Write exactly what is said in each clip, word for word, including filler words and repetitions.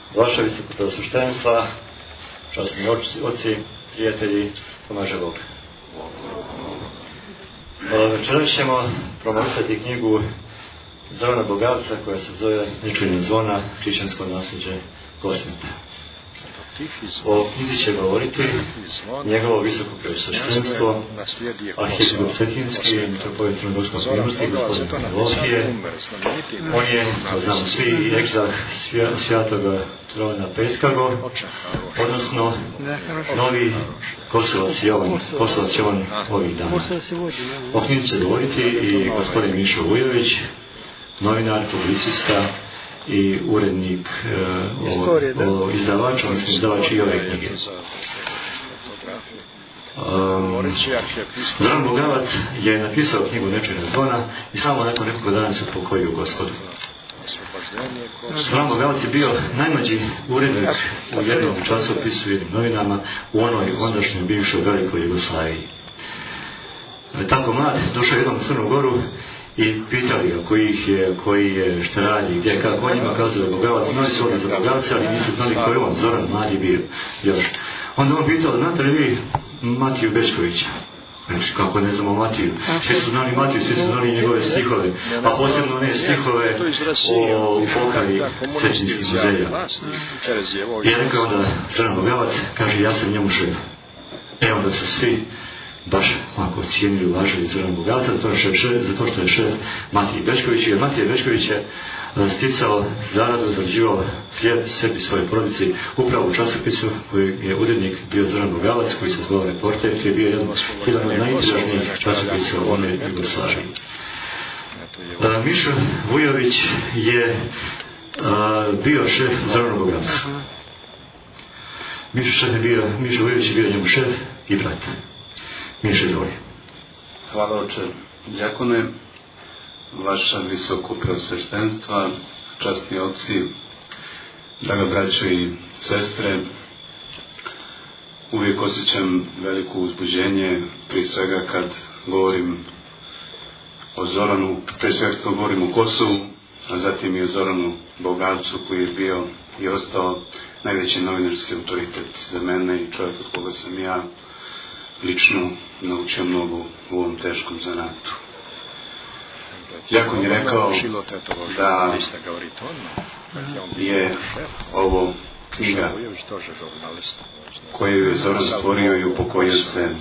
Vaša visokopreosveštenstva, časni oci, prijatelji, pomaže Bog. Večeras ćemo promovisati knjigu Zorana Bogavca koja se zove Nečujna zvona, hrišćansko nasljeđe Kosmeta. O knjizi će govoriti njegovo visoko preosveštenstvo, arhijeskop Cetinski, mitropolit Crnogorsko-primorski, gospodin Pavlovije. On je, to znamo svi, egzarh Svjatoga Trojana Peskago, odnosno novi Kosovac Jovan, Kosovac Jovan ovih dana. O knjizi će govoriti i gospodin Mišo Vujović, novinar, publicista i urednik e, o, o izdavaču, mislim izdavač i ove knjige. Um, Zoran Bogavac je napisao knjigu Nečujna zvona i samo nakon nekoliko dana se upokojio u Gospodu. Zoran Bogavac je bio najmlađi urednik u jednom časopisu, jednim novinama u onoj ondašnjoj bivšoj velikoj Jugoslaviji. E, tako mlad došao jednom u Crnu Goru i pitali ga koji ih je, koji je, šta radi, gdje, kako on njima kazao je Bogavac, mnogi su ovdje za Bogavca, ali nisu znali koji je on, Zoran, mladi bio još. Onda on pitao, znate li vi Matiju Bečkovića? Znači, kako ne znamo Matiju? Svi su znali Matiju, svi su znali njegove stihove, a posebno ne stihove o pokari Cetinskih muzeja. I rekao onda Zoran Bogavac, kaže, ja sam njemu šef. E onda su svi baš ovako cijenili, uvažili Zorana Bogavca zato što je šef, zato što je šef Matije Bečković, jer Matije Bečković je sticao zaradu, zarađivao hljeb sebi, svoje porodici, upravo u časopisu koji je urednik bio Zoran Bogavac, koji se zvao Reporter, koji je bio jedan, jedan od najtiražnijih časopisa u onoj Jugoslaviji. Mišo Vujović je a, bio šef Zorana Bogavca. Mišo, šef je bio, Mišo Vujović je bio njemu šef i brat. Mišo, izvoli. Hvala oče djakone, vaša visoko preosveštenstva, časni oci, draga braćo i sestre. Uvijek osjećam veliko uzbuđenje, prije svega kad govorim o Zoranu, prije svega kad govorim o Kosovu, a zatim i o Zoranu Bogavcu koji je bio i ostao najveći novinarski autoritet za mene i čovjek od koga sam ja lično naučio mnogo u ovom teškom zanatu. Djakon je rekao da je ovo knjiga koju je Zoran stvorio i upokojio se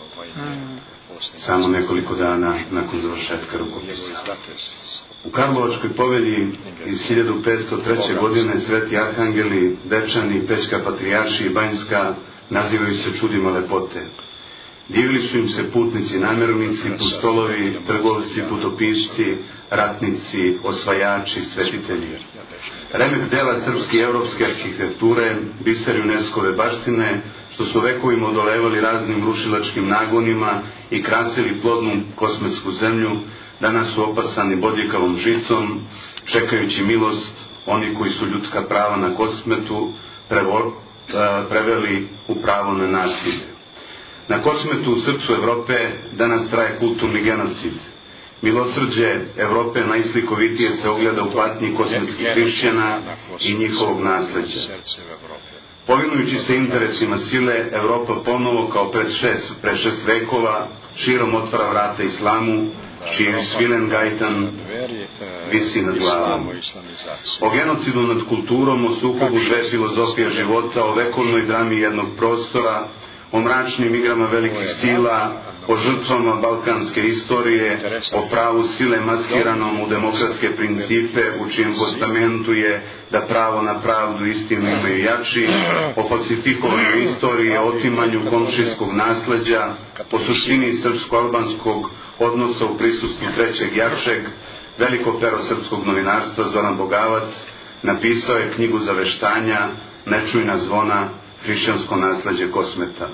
samo nekoliko dana nakon završetka rukopisa. U Karlovačkoj povelji iz hiljadu petsto treće. godine sveti arhangeli, Dečani, Pećka patrijarši i Banjska nazivaju se čudima lepote. Divili su im se putnici, namjernici, pustolovi, trgovci, putopisci, ratnici, osvajači, svetitelji. Remek dela srpske i evropske arhitekture, biser UNESCO-ve baštine, što su vekovima odolevali raznim rušilačkim nagonima i krasili plodnu kosmetsku zemlju, danas su opasani bodljikavom žicom, čekajući milost oni koji su ljudska prava na Kosmetu prevo, preveli u pravo na nasilje. Na Kosmetu, u srcu Evrope, danas traje kulturni genocid. Milosrđe Evrope najslikovitije se ogleda u patnji kosmetskih hrišćana i njihovog nasleđa. Povinujući se interesima sile, Evropa ponovo, kao pred šest, pred šest vekova, širom otvara vrata islamu, čiji svilen gajtan visi nad glavom. O genocidu nad kulturom, o sukobu dve filozofije života, o vekovnoj drami jednog prostora, o mračnim igrama velikih sila, o žrtvama balkanske istorije, o pravu sile maskiranom u demokratske principe, u čijem postamentu je da pravo na pravdu istinu imaju jači, o falsifikovanju istorije, o otimanju komšijskog nasleđa, o suštini srpsko-albanskog odnosa u prisustvu trećeg jačeg, veliko pero srpskog novinarstva Zoran Bogavac napisao je knjigu zaveštanja Nečujna zvona, hrišćansko nasleđe Kosmeta.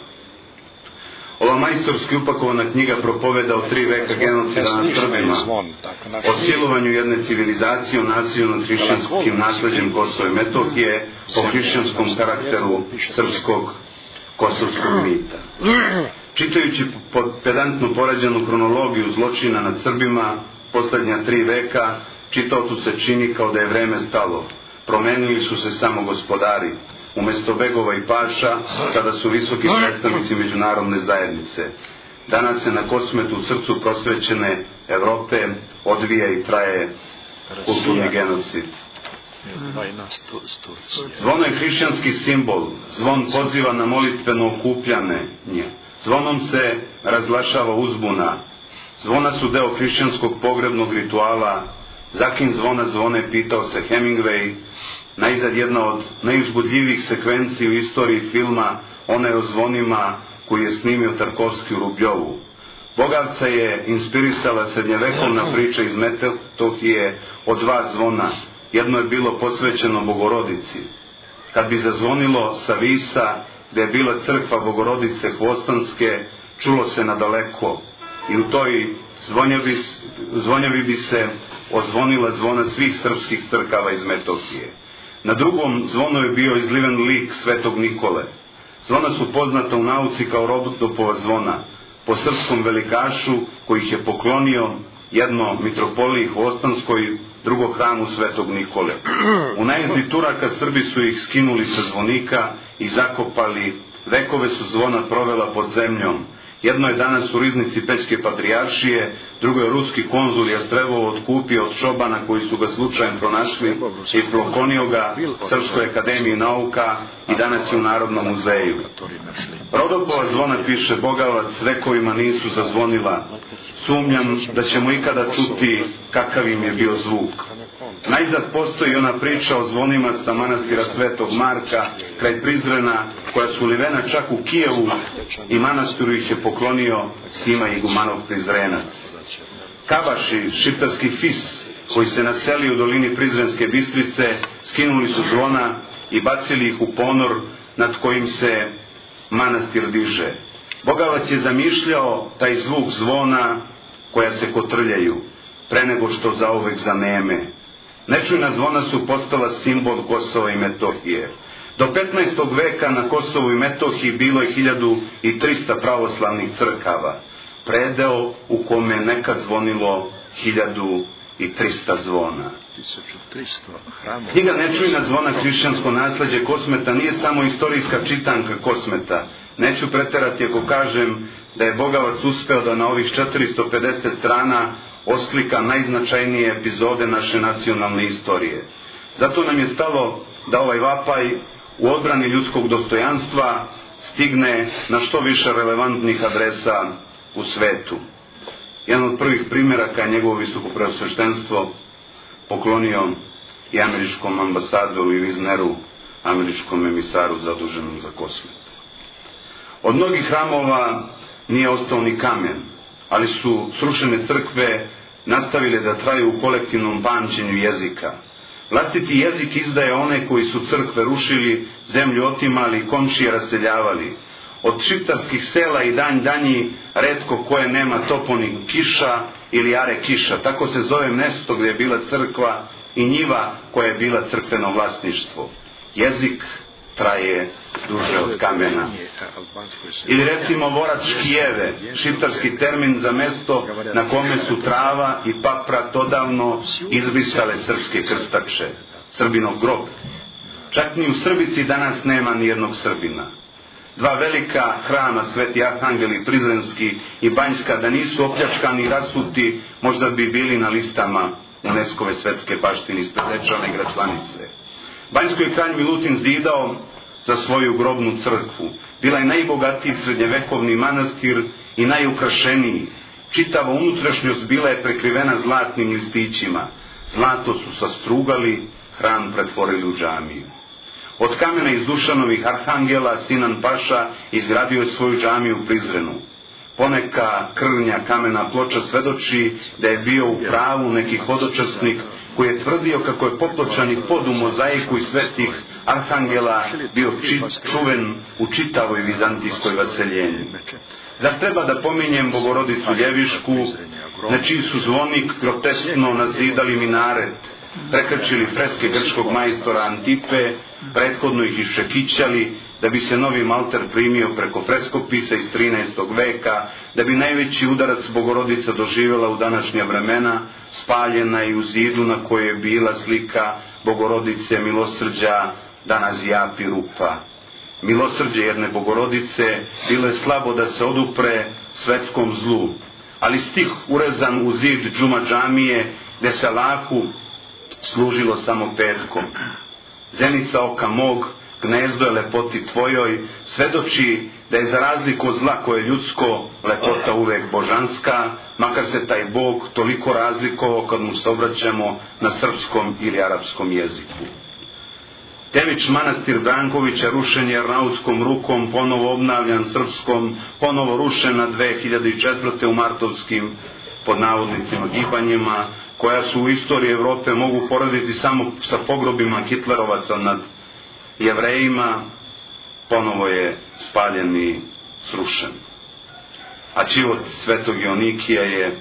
Ova majstorski upakovana knjiga propoveda o tri veka genocida nad Srbima, o silovanju jedne civilizacije, o nasilju nad hrišćanskim nasleđem Kosova i Metohije, o hrišćanskom karakteru srpskog kosovskog mita. Čitajući pedantno porađenu kronologiju zločina nad Srbima poslednja tri veka, čitaocu se čini kao da je vreme stalo. promenili su se samo gospodari. Umjesto begova i paša, sada su visoki predstavnici međunarodne zajednice. Danas se na Kosmetu, u srcu prosvećene Evrope, odvija i traje kulturni genocid. Zvono je hrišćanski simbol. Zvon poziva na molitveno okupljanje. Zvonom se razglašava uzbuna. Zvona su deo hrišćanskog pogrebnog rituala. Za kim zvona zvone, pitao se Hemingway. Najzad jedna od najuzbudljivijih sekvenciji u istoriji filma, ona je o zvonima koji je snimio Tarkovski u Rubljovu. Bogavca je inspirisala srednjevekovna priča iz Metohije o dva zvona. Jedno je bilo posvećeno Bogorodici. Kad bi zazvonilo sa Visa, gde je bila crkva Bogorodice Hvostanske, čulo se nadaleko. I u toj zvonjavi, zvonjavi bi se ozvonila zvona svih srpskih crkava iz Metohije. Na drugom zvonu je bio izliven lik Svetog Nikole. Zvona su poznata u nauci kao Rodopova zvona, po srpskom velikašu koji ih je poklonio, jedno mitropoliji Hvostanskoj, drugo hramu Svetog Nikole. U najezdi Turaka Srbi su ih skinuli sa zvonika i zakopali. Vekove su zvona provela pod zemljom. Jedno je danas u riznici Pećke patrijaršije, drugo je ruski konzul Jastrevovo otkupio od čobana koji su ga slučajem pronašli i poklonio ga Srpskoj akademiji nauka i danas je u Narodnom muzeju. Rodopova zvona, piše Bogavac, vekovima nisu zazvonila. Sumnjam da ćemo ikada čuti kakav im je bio zvuk. Najzad postoji ona priča o zvonima sa manastira Svetog Marka kraj Prizrena, koja su livena čak u Kijevu i manastiru ih je poklonio Sima Igumanov Prizrenac. Kabaši, šiptarski fis, koji se naseli u dolini Prizrenske Bistrice, skinuli su zvona i bacili ih u ponor nad kojim se manastir diže. Bogavac je zamišljao taj zvuk zvona koja se kotrljaju, pre nego što zauvek zaneme. Nečujna zvona su postala simbol Kosova i Metohije. Do petnaestog veka na Kosovu i Metohiji bilo je hiljadu trista pravoslavnih crkava, predeo u kome je nekad zvonilo hiljadu trista zvona. Knjiga Nečujna zvona, hrišćansko nasleđe Kosmeta nije samo istorijska čitanka Kosmeta. Neću preterati ako kažem da je Bogavac uspeo da na ovih četiristo pedeset strana oslika najznačajnije epizode naše nacionalne istorije. Zato nam je stalo da ovaj vapaj u odbrani ljudskog dostojanstva stigne na što više relevantnih adresa u svetu. Jedan od prvih primjeraka je njegovo visoko preosveštenstvo poklonio i američkom ambasadoru i Vizneru, američkom emisaru zaduženom za Kosmet. Od mnogih hramova nije ostao ni kamen, ali su srušene crkve nastavile da traju u kolektivnom pamćenju jezika. Vlastiti jezik izdaje one koji su crkve rušili, zemlju otimali, komšije raseljavali. Od šiptarskih sela i danj danji retko koje nema toponim Kiša ili Are Kiša. Tako se zove mjesto gdje je bila crkva i njiva koja je bila crkveno vlasništvo. Jezik traje duže od kamena. Ili recimo Vorac Škijeve, šiptarski termin za mesto na kome su trava i paprat odavno izbrisale srpske krstače, Srbinov grob. Čak ni u Srbici danas nema ni jednog Srbina. Dva velika hrama, Sveti Arhangel i Prizrenski i Banjska, da nisu opljačkani i rasuti, možda bi bili na listama UNESCO-ve svetske baštine iz Predečane i Gračlanice. Banjsko je kralj Milutin zidao za svoju grobnu crkvu. Bila je najbogatiji srednjevekovni manastir i najukrašeniji. Čitava unutrašnjost bila je prekrivena zlatnim listićima. Zlato su sastrugali, hram pretvorili u džamiju. Od kamena iz Dušanovih arhangela Sinan Paša izgradio je svoju džamiju u Prizrenu. Poneka krvnja kamena ploča svedoči da je bio u pravu neki hodočasnik koji je tvrdio kako je popločani pod u mozaiku iz svetih arhangela bio čuven u čitavoj vizantijskoj vaseljenju. Zar treba da pominjem Bogorodicu Ljevišku, na čiji su zvonik groteskno nazidali minaret, prekrčili freske grčkog majstora Antipe, prethodno ih iščekićali, da bi se novi malter primio preko freskopisa iz trinaestog veka, da bi najveći udarac Bogorodica doživjela u današnja vremena, spaljena i u zidu na kojoj je bila slika Bogorodice milosrđa, danas japi rupa. Milosrđe jedne Bogorodice bilo je slabo da se odupre svetskom zlu, ali stih urezan u zid džuma džamije, gde se laku služilo samo petkom. Zenica oka mog, gnezdo je lepoti tvojoj, svedoči da je za razliku od zla koje je ljudsko, lepota uvek božanska, makar se taj Bog toliko razlikovao kad mu se obraćamo na srpskom ili arapskom jeziku. Tević manastir Brankovića rušen je arnautskom rukom, ponovo obnavljan srpskom, ponovo rušen na dve hiljade četvrte u martovskim, pod navodnicima, gibanjima, koja su u istoriji Evrope mogu porediti samo sa pogrobima Hitlerovaca nad Jevrejima, ponovo je spaljen i srušen. A život svetog Joanikija je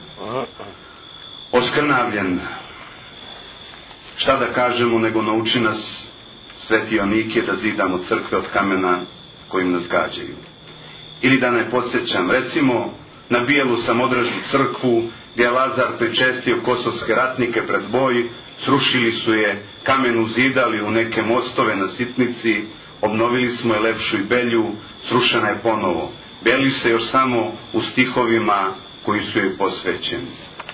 oskrnavljen. Šta da kažemo, nego nauči nas sveti Joanikije da zidamo crkve od kamena kojim nas gađaju. Ili da ne podsjećam, recimo na Bijelu Samodražnu crkvu, gdje je Lazar pričestio kosovske ratnike pred boj, srušili su je, kamen uzidali u neke mostove na Sitnici, obnovili smo je lepšu i belju, srušena je ponovo. Beli se još samo u stihovima koji su joj posvećeni.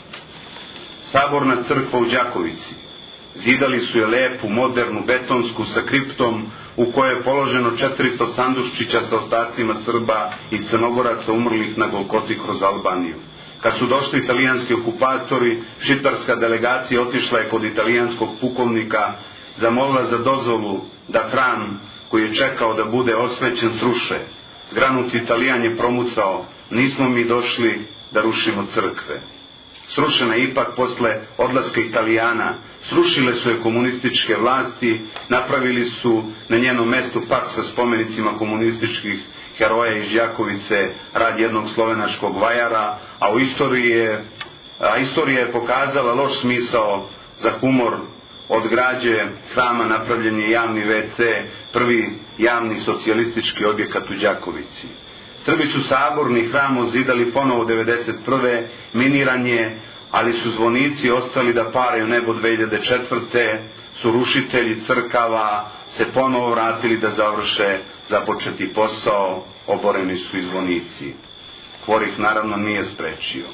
Saborna crkva u Đakovici, zidali su je lepu, modernu, betonsku, sa kriptom, u kojoj je položeno četiristo sanduščića sa ostacima Srba i Crnogoraca umrlih na Golgoti kroz Albaniju. Kad su došli italijanski okupatori, šiptarska delegacija otišla je kod italijanskog pukovnika, zamolila za dozvolu da hram koji je čekao da bude osvećen sruše. Zgranuti Italijan je promucao: nismo mi došli da rušimo crkve. Srušena je ipak posle odlaska Italijana. Srušile su je komunističke vlasti, napravili su na njenom mestu park sa spomenicima komunističkih heroja iz Đakovice, rad jednog slovenačkog vajara, a u istoriji je, a istorija je pokazala loš smisao za humor. Od građe hrama napravljen je javni ve ce, prvi javni socijalistički objekat u Đakovici. Srbi su saborni hram ozidali ponovo devedeset prve, miniran je, ali su zvonici ostali da paraju nebo dve hiljade četvrte, su rušitelji crkava se ponovo vratili da završe započeti posao, oboreni su i zvonici. Kvor ih naravno nije sprečio.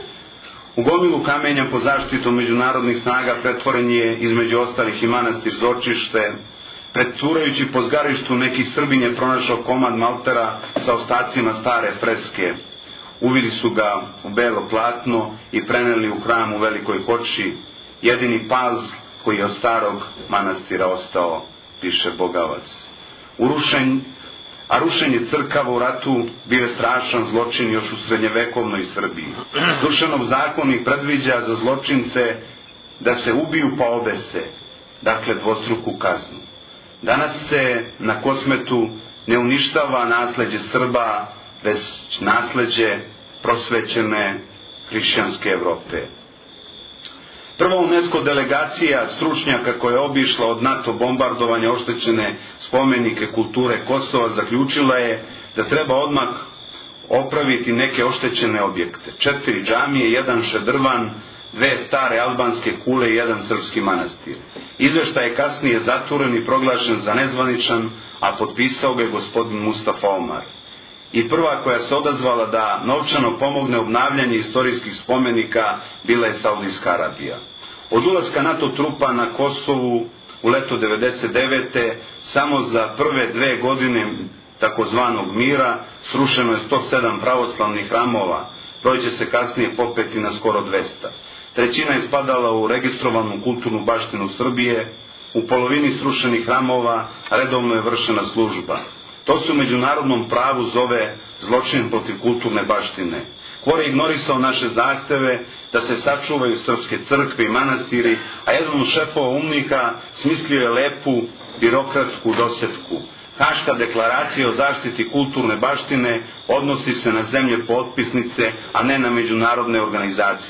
U gomilu kamenja po zaštitom međunarodnih snaga pretvoren je između ostalih i manastir Zočište. Preturajući po zgarištu neki Srbin je pronašao komad maltera sa ostacima stare freske. Uvili su ga u belo platno i preneli u hram u Velikoj Hoči, jedini paz koji je od starog manastira ostao, piše Bogavac. Urušen, a rušenje crkava u ratu bio je strašan zločin još u srednjevekovnoj Srbiji. Dušanov zakonik predviđa za zločince da se ubiju pa obese, dakle dvostruku kaznu. Danas se na Kosmetu ne uništava nasleđe Srba, već nasleđe prosvećene hrišćanske Evrope. Prva UNESCO delegacija stručnjaka koja je obišla od NATO bombardovanja oštećene spomenike kulture Kosova zaključila je da treba odmah opraviti neke oštećene objekte. Četiri džamije, jedan šedrvan, dve stare albanske kule i jedan srpski manastir. Izveštaj je kasnije zaturen i proglašen za nezvaničan, a potpisao ga je gospodin Mustafa Omar. I prva koja se odazvala da novčano pomogne obnavljanje istorijskih spomenika bila je Saudijska Arabija. Od ulaska NATO trupa na Kosovu u leto devedeset devete samo za prve dve godine takozvanog mira srušeno je sto sedam pravoslavnih hramova, broj će se kasnije popeti na skoro dvesta. Trećina je spadala u registrovanu kulturnu baštinu Srbije, u polovini srušenih hramova redovno je vršena služba. To se u međunarodnom pravu zove zločin protiv kulturne baštine. Kvor je ignorisao naše zahteve da se sačuvaju srpske crkve i manastiri, a jedan od šefova umnika smislio je lepu birokratsku dosetku. Haška deklaracija o zaštiti kulturne baštine odnosi se na zemlje potpisnice, a ne na međunarodne organizacije.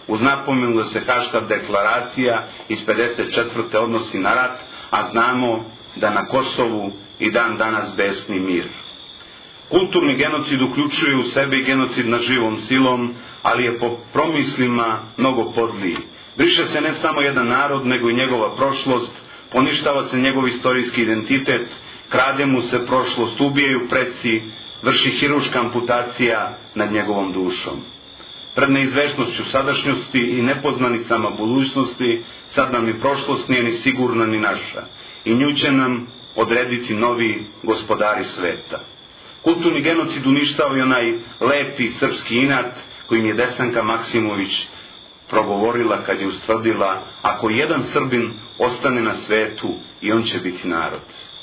uz napomenu da se Haška deklaracija iz pedeset četvrte odnosi na rat, a znamo da na Kosovu i dan danas besni mir. Kulturni genocid uključuje u sebe i genocid nad živom silom, ali je po promislima mnogo podliji. Briše se ne samo jedan narod, nego i njegova prošlost, poništava se njegov istorijski identitet, krade mu se prošlost, ubijaju preci, vrši hiruška amputacija nad njegovom dušom. Pred neizvešnošću sadašnjosti i nepoznanicama budućnosti, sad nam ni prošlost nije ni sigurna ni naša, i nju će nam odrediti novi gospodari sveta. Kulturni genocid uništava i onaj lepi srpski inat kojim je Desanka Maksimović progovorila kad je ustvrdila: ako jedan Srbin ostane na svetu, i on će biti narod.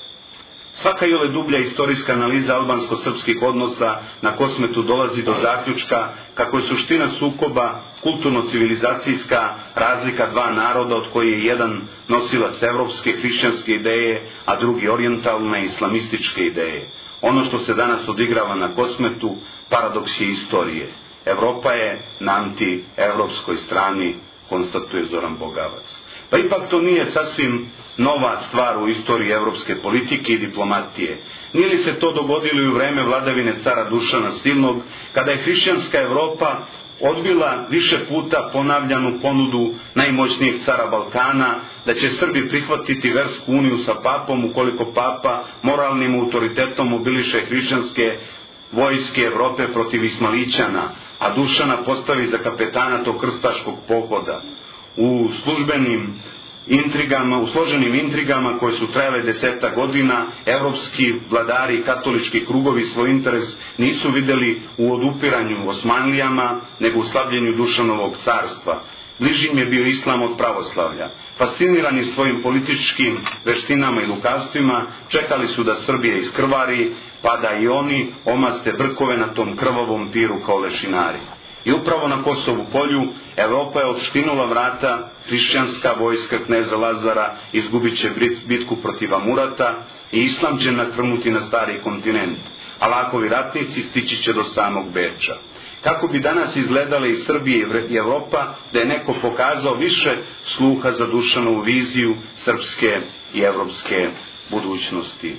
Svaka iole dublja istorijska analiza albansko-srpskih odnosa na Kosmetu dolazi do zaključka kako je suština sukoba kulturno-civilizacijska razlika dva naroda, od koje je jedan nosilac evropske hrišćanske ideje, a drugi orijentalne islamističke ideje. Ono što se danas odigrava na Kosmetu paradoks je istorije. Evropa je na anti-evropskoj strani, konstatuje Zoran Bogavac. Pa ipak to nije sasvim nova stvar u istoriji evropske politike i diplomatije. Nije li se to dogodilo i u vreme vladavine cara Dušana Silnog, kada je hrišćanska Evropa odbila više puta ponavljanu ponudu najmoćnijeg cara Balkana da će Srbi prihvatiti versku uniju sa papom ukoliko papa moralnim autoritetom mobiliše hrišćanske vojske Evrope protiv Ismalićana, a Dušana postavi za kapetana tog krstaškog pohoda. U službenim intrigama, u složenim intrigama koje su trajale deseta godina, evropski vladari i katolički krugovi svoj interes nisu videli u odupiranju Osmanlijama, nego u slabljenju Dušanovog carstva. Bliži im je bio islam od pravoslavlja. Fascinirani svojim političkim veštinama i lukavstvima, čekali su da Srbija iskrvari, pa da i oni omaste brkove na tom krvavom piru kao lešinari. I upravo na Kosovu polju Evropa je odštinula vrata, hrišćanska vojska kneza Lazara izgubit će bitku protiv Amurata i islam će nakrnuti na stari kontinent, a lakovi ratnici stići će do samog Beča. Kako bi danas izgledale i Srbije i Evropa da je neko pokazao više sluha za Dušanovu viziju srpske i evropske budućnosti.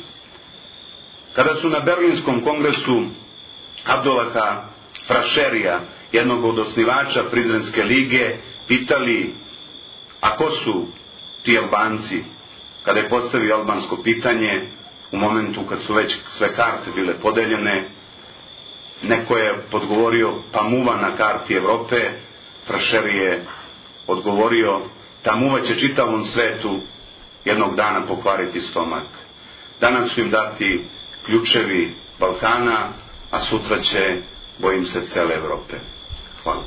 Kada su na Berlinskom kongresu Abdulaha Frašerija, jednog od osnivača Prizrenske lige, pitali: a ko su ti Albanci? Kada je postavio albansko pitanje, u momentu kad su već sve karte bile podeljene, neko je podgovorio: pa muva na karti Evrope. Frašeri je odgovorio: ta muva će čitavom svetu jednog dana pokvariti stomak. Danas su im dati ključevi Balkana, a sutra će, bojim se, cele Evrope. Hvala.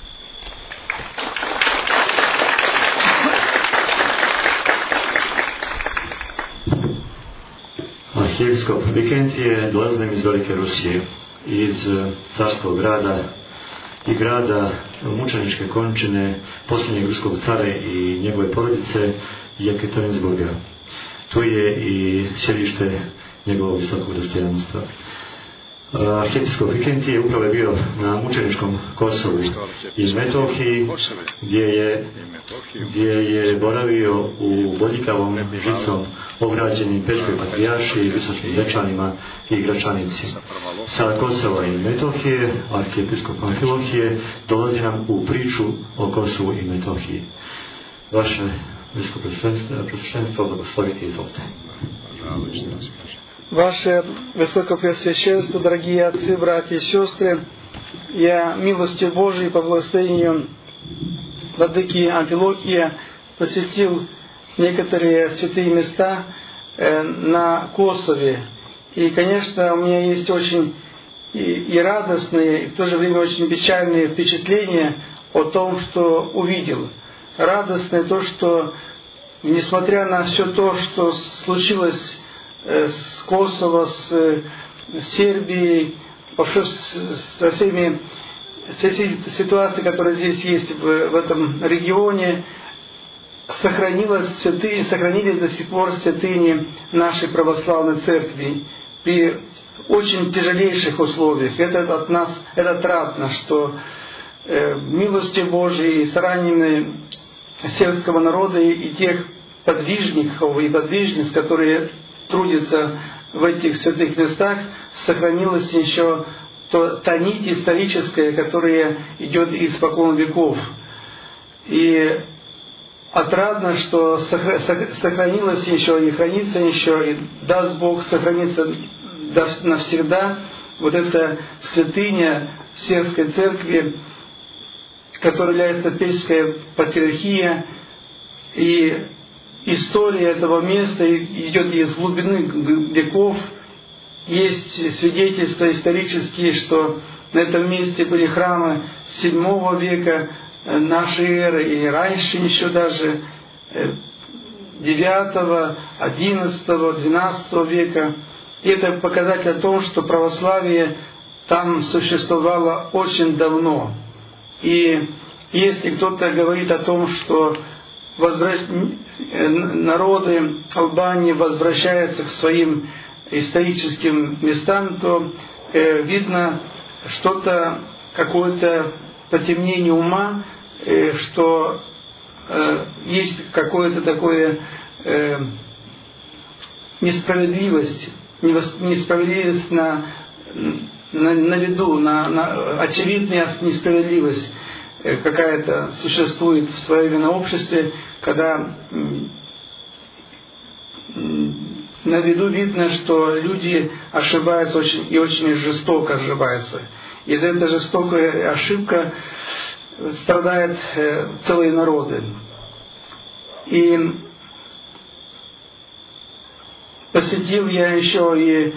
Arhijepiskop Vikentije dolazi nam iz Velike Rusije, iz carskog grada i grada mučeničke končine posljednjeg ruskog cara i njegove porodice Jekaterinburga. Tu je i sjedište njegovog visokog dostojanstva. Arhijepiskop Vikentije upravo je bio na mučeničkom Kosovu iz Metohiji, gdje je, gdje je boravio u bodljikavom žicom ograđenim Pečkoj patrijarši, visokim Dečanima i Gračanici. Sa Kosova i Metohije, arhijepiskop Amfilohije, dolazi nam u priču o Kosovu i Metohiji. Vaše visoko presveštenstvo, blagoslovite, izvolite. Ваше Высокопреосвященство, дорогие отцы, братья и сестры, я милостью Божией по благословению владыки Амфилохия посетил некоторые святые места на Косове. И, конечно, у меня есть очень и, и радостные, и в то же время очень печальные впечатления о том, что увидел. Радостное то, что, несмотря на все то, что случилось с Косово, с Сербией, вообще со всеми, со всей ситуацией, которая здесь есть в, в этом регионе, сохранилась святыни, сохранились до сих пор святыни нашей православной церкви при очень тяжелейших условиях. Это от нас, это отрадно, что милостью Божией и стараниями сельского народа и тех подвижников и подвижниц, которые трудятся в этих святых местах, сохранилась еще то, та нить историческая, которая идет испокон веков. И отрадно, что сохранилось еще и хранится еще, и даст Бог сохраниться навсегда вот эта святыня Сельской Церкви, которая является Печская Патриархия, и история этого места идет из глубины веков. Есть свидетельства исторические, что на этом месте были храмы седьмого века нашей эры, и раньше еще даже девятого, одиннадцатого, двенадцатого века. И это показатель о том, что православие там существовало очень давно. И если кто-то говорит о том, что возвращ... народы Албании возвращаются к своим историческим местам, то э, видно что-то, какое-то потемнение ума, э, что э, есть какое-то такое э, несправедливость, несправедливость на, на, на виду, на, на очевидная несправедливость э, какая-то существует в современном обществе, когда на виду видно, что люди ошибаются очень, и очень жестоко ошибаются. И за эта жестокая ошибка страдают целые народы. И посетил я еще и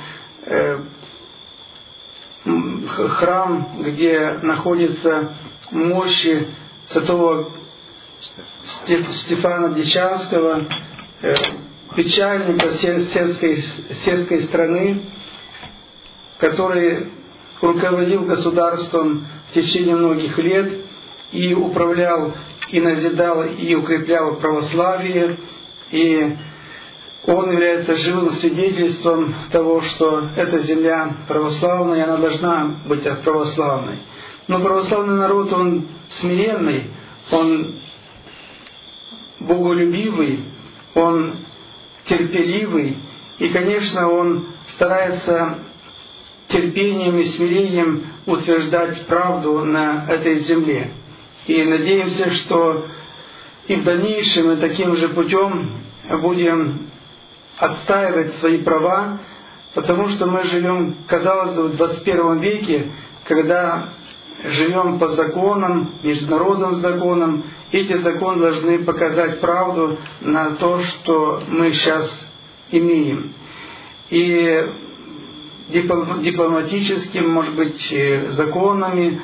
храм, где находятся мощи святого Стефана Дичанского, печальника сельской, сельской страны, который руководил государством в течение многих лет и управлял, и назидал, и укреплял православие. И он является живым свидетельством того, что эта земля православная, и она должна быть православной. Но православный народ, он смиренный, он боголюбивый, он терпеливый, и, конечно, он старается терпением и смирением утверждать правду на этой земле. И надеемся, что и в дальнейшем мы таким же путем будем отстаивать свои права, потому что мы живем, казалось бы, в двадцать первом веке, когда живем по законам, международным законам. Эти законы должны показать правду на то, что мы сейчас имеем. И дипломатическими, может быть, законами,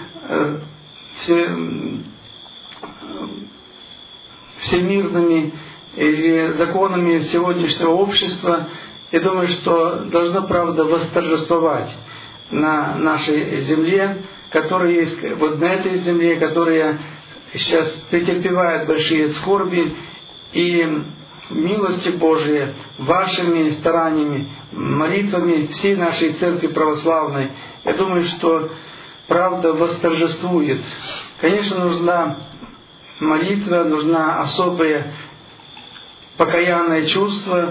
всемирными или законами сегодняшнего общества, я думаю, что должна правда восторжествовать на нашей земле, которая есть вот на этой земле, которая сейчас претерпевает большие скорби, и милостью Божией, вашими стараниями, молитвами всей нашей церкви православной, я думаю, что правда восторжествует. Конечно, нужна молитва, нужна особое покаянное чувство.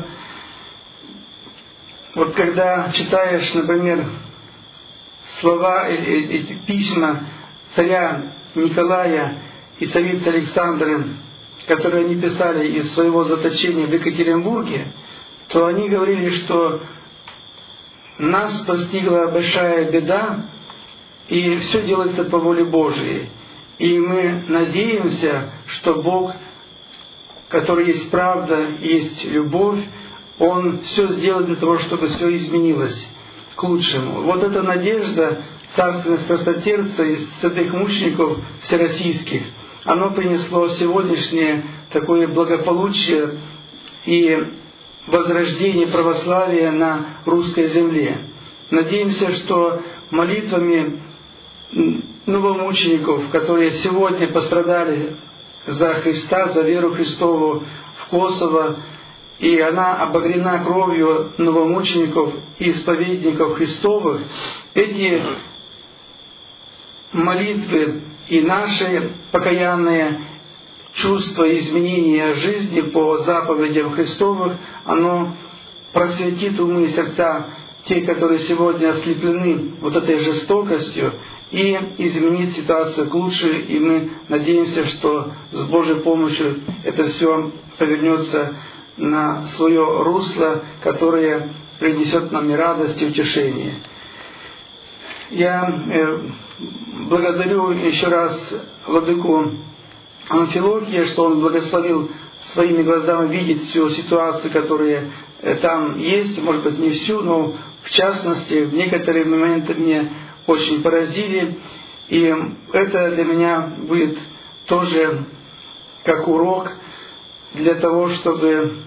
Вот когда читаешь, например, слова или письма царя Николая и царицы Александры, которые они писали из своего заточения в Екатеринбурге, то они говорили, что нас постигла большая беда, и все делается по воле Божией. И мы надеемся, что Бог, который есть правда, есть любовь, Он все сделает для того, чтобы все изменилось к лучшему. Вот эта надежда царственных страстотерцев и святых мучеников всероссийских, оно принесло сегодняшнее такое благополучие и возрождение православия на русской земле. Надеемся, что молитвами новомучеников, которые сегодня пострадали за Христа, за веру Христову в Косово, и она обогрена кровью новомучеников и исповедников Христовых, эти молитвы и наши покаянные чувства и изменения жизни по заповедям Христовых, оно просветит умы и сердца те, которые сегодня ослеплены вот этой жестокостью, и изменит ситуацию к лучшему, и мы надеемся, что с Божьей помощью это все повернется на свое русло, которое принесет нам и радость, и утешение. Я э, благодарю еще раз владыку Амфилохия, что он благословил своими глазами видеть всю ситуацию, которая там есть, может быть не всю, но в частности некоторые моменты меня очень поразили, и это для меня будет тоже как урок для того, чтобы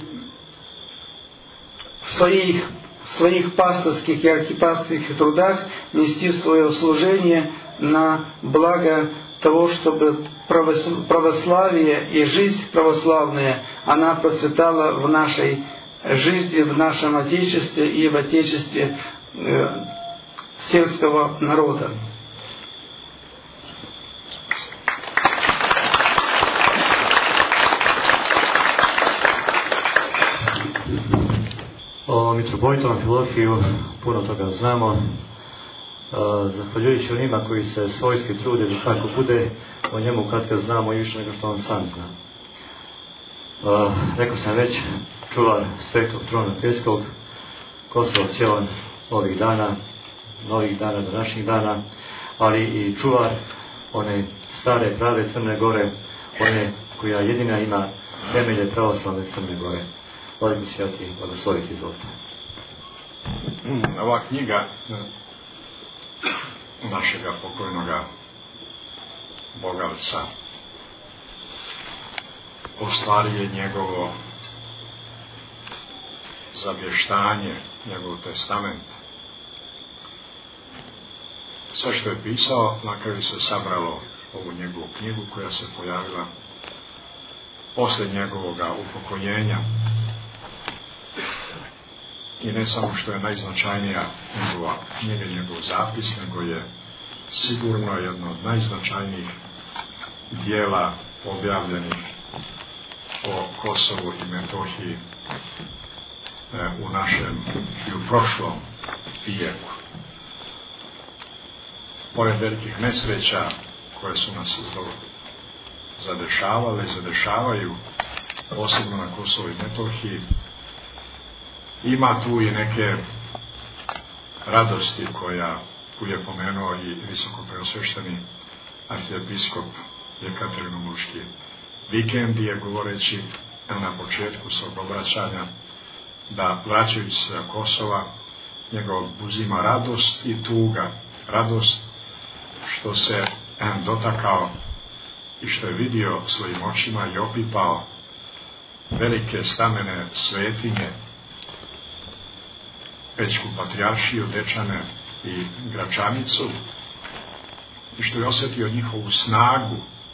в своих, в своих пасторских и архипасторских трудах нести свое служение на благо того, чтобы православие и жизнь православная, она процветала в нашей жизни, в нашем Отечестве и в Отечестве э, сельского народа. O mitropolitu Amfilohiju puno toga znamo. Zahvaljujući onima koji se svojski trude da tako bude, o njemu katkad znamo i više nego što on sam zna. Uh, rekao sam već, čuvar Svetog trona Peljskog, Kosovo cijelan ovih dana, novih dana do naših dana, ali i čuvar one stare prave Crne Gore, one koja jedina ima temelje pravoslavne Crne Gore. Vladimir će ja ti blagosloviti, izvolite. Ova knjiga našega pokojnoga Bogavca u stvari je njegovo zavještanje, njegov testament. Sve što je pisao, na kraju se sabralo ovu njegovu knjigu koja se pojavila posle njegovoga upokojenja. I ne samo što je najznačajnija njegova knjiga, njegov zapis, nego je sigurno jedno od najznačajnijih dijela objavljenih o Kosovu i Metohiji e, u našem i u prošlom vijeku. Pored velikih nesreća koje su nas zadešavale i zadešavaju, posebno na Kosovu i Metohiji, ima tu i neke radosti koja koju je pomenuo i visoko preosvešteni arhijepiskop Jekaterinomurški Vikendije, govoreći na početku svog obraćanja da vraćajući se sa Kosova njegov uzima radost i tuga. Radost što se dotakao i što je vidio svojim očima i opipao velike stamene svetinje, Pećku patrijaršiju, Dečane i Gračanicu, i što je osjetio njihovu snagu.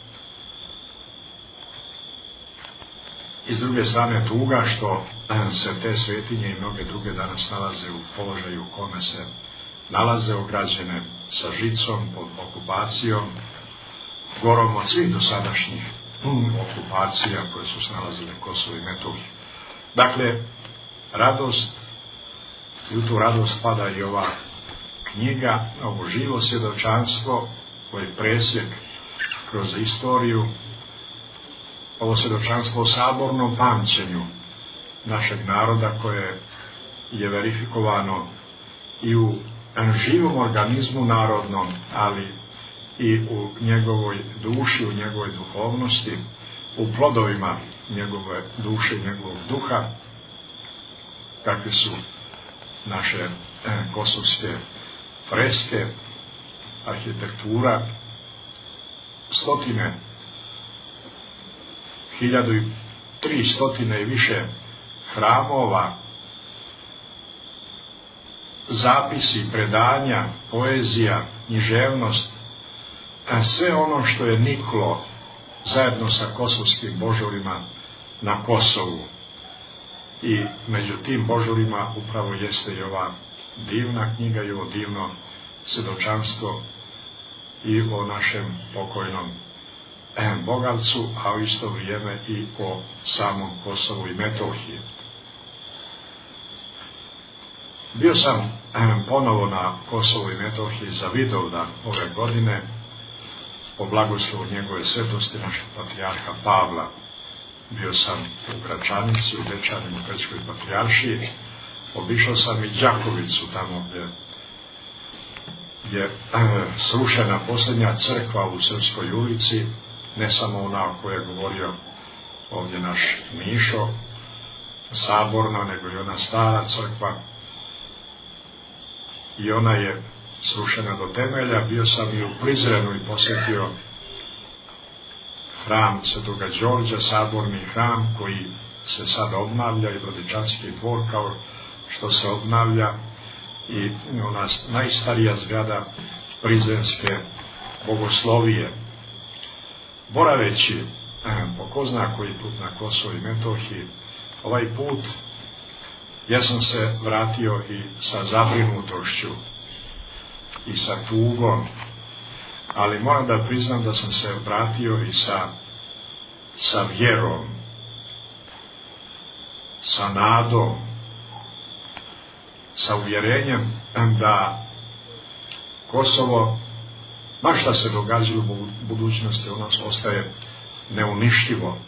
I s druge strane tuga što se te svetinje i mnoge druge danas nalaze u položaju u kome se nalaze, ograđene sa žicom, pod okupacijom, gorom od svih dosadašnjih okupacija koje su se nalazile Kosovo i Metohiju. Dakle, radost, i u tu radost pada i ova knjiga, ovo živo svjedočanstvo, ovaj presjek kroz istoriju, ovo svjedočanstvo o sabornom pamćenju našeg naroda koje je verifikovano i u živom organizmu narodnom, ali i u njegovoj duši, u njegovoj duhovnosti, u plodovima njegove duše i njegovog duha, kakve su naše eh, kosovske freske, arhitektura, stotine, hiljadu i tri stotine i više hramova, zapisi, predanja, poezija, književnost, sve ono što je niklo zajedno sa kosovskim božurima na Kosovu. I među tim božurima upravo jeste i ova divna knjiga i ovo divno svjedočanstvo i o našem pokojnom Bogavcu, a u isto vrijeme i o samom Kosovu i Metohiji. Bio sam ponovo na Kosovu i Metohiji za Vidovdan ove godine, po blagoslovu njegove svetosti našeg patrijarha Pavla. Bio sam u Gračanici, u Dečanima, u Pećkoj patrijaršiji. Obišao sam i Đakovicu, tamo gdje je srušena posljednja crkva u Srpskoj ulici, ne samo ona o kojoj je govorio ovdje naš Mišo, saborna, nego i ona stara crkva. I ona je srušena do temelja. Bio sam i u Prizrenu i posjetio hram Svetoga Đorđa, saborni hram koji se sad obnavlja, i Vladičanski dvor kao što se obnavlja, i ona najstarija zgrada prizrenske bogoslovije. Boraveći po ko zna koji put na Kosovo i Metohiji, ovaj put ja sam se vratio i sa zabrinutošću i sa tugom, ali moram da priznam da sam se vratio i sa, sa vjerom, sa nadom, sa uvjerenjem da Kosovo, ma šta se događa u budućnosti, ono ostaje neuništivo.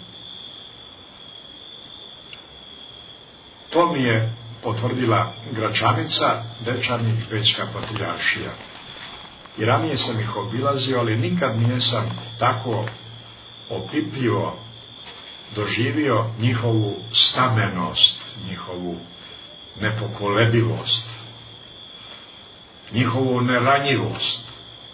To mi je potvrdila Gračanica, Dečani i Pećka patrijaršija. I ranije sam ih obilazio, ali nikad nisam tako opipljivo doživio njihovu stamenost, njihovu nepokolebivost, njihovu neranjivost,